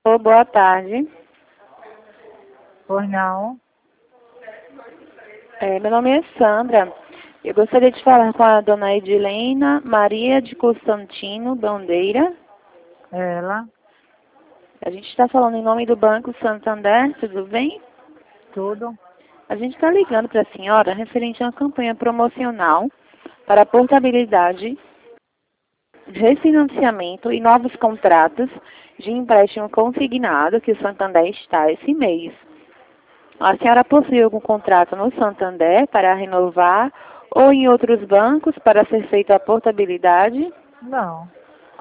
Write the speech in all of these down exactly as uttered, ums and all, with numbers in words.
Boa tarde. Pois não. É, meu nome é Sandra. Eu gostaria de falar com a dona Edilena Maria de Constantino Bandeira. Ela, A gente está falando em nome do Banco Santander, tudo bem? tudo. A gente está ligando para a senhora referente a uma campanha promocional para portabilidade, refinanciamento e novos contratos de empréstimo consignado que o Santander está esse mês. A senhora possui algum contrato no Santander para renovar ou em outros bancos para ser feita a portabilidade? Não,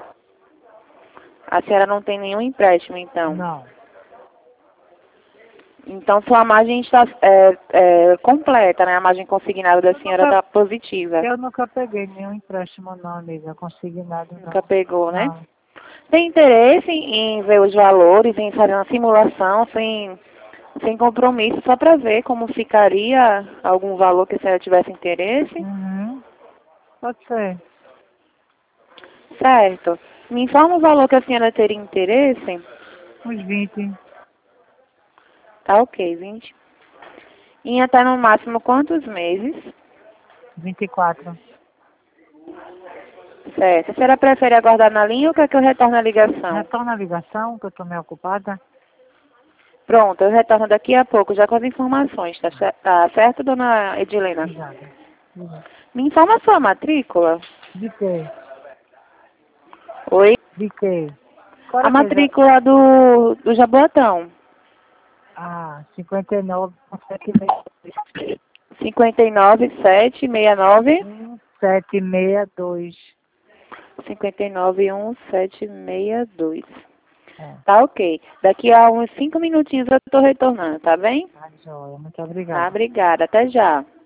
A senhora não tem nenhum empréstimo, então? não. Então, sua margem está é, é, completa, né? A margem consignada da senhora está positiva. Eu nunca peguei nenhum empréstimo não, amiga. Consignado não. Nunca pegou, né? Não. Tem interesse em ver os valores, em fazer uma simulação sem, sem compromisso, só para ver como ficaria algum valor que a senhora tivesse interesse? Uhum. Pode ser. Certo. Me informa o valor que a senhora teria interesse? Uns vinte. Tá ok, vinte. Em até no máximo quantos meses? Vinte e quatro. Certo. A senhora prefere aguardar na linha ou quer que eu retorne a ligação? Retorna a ligação, que eu estou meio ocupada. Pronto, eu retorno daqui a pouco, já com as informações, tá, cer- tá certo, dona Edilena? Obrigada. Obrigada. Me informa a sua matrícula. De quê? Oi? De quê? A Fora que já... matrícula do, do Jaboatão. Ah, cinquenta e nove, sete cinquenta e nove, sete, sessenta e nove. sete seis dois. cinquenta e nove, sete, seis dois. É. Tá ok. Daqui a uns cinco minutinhos eu tô retornando, tá bem? Tá joia. Muito Tá, obrigada. obrigada. Até já.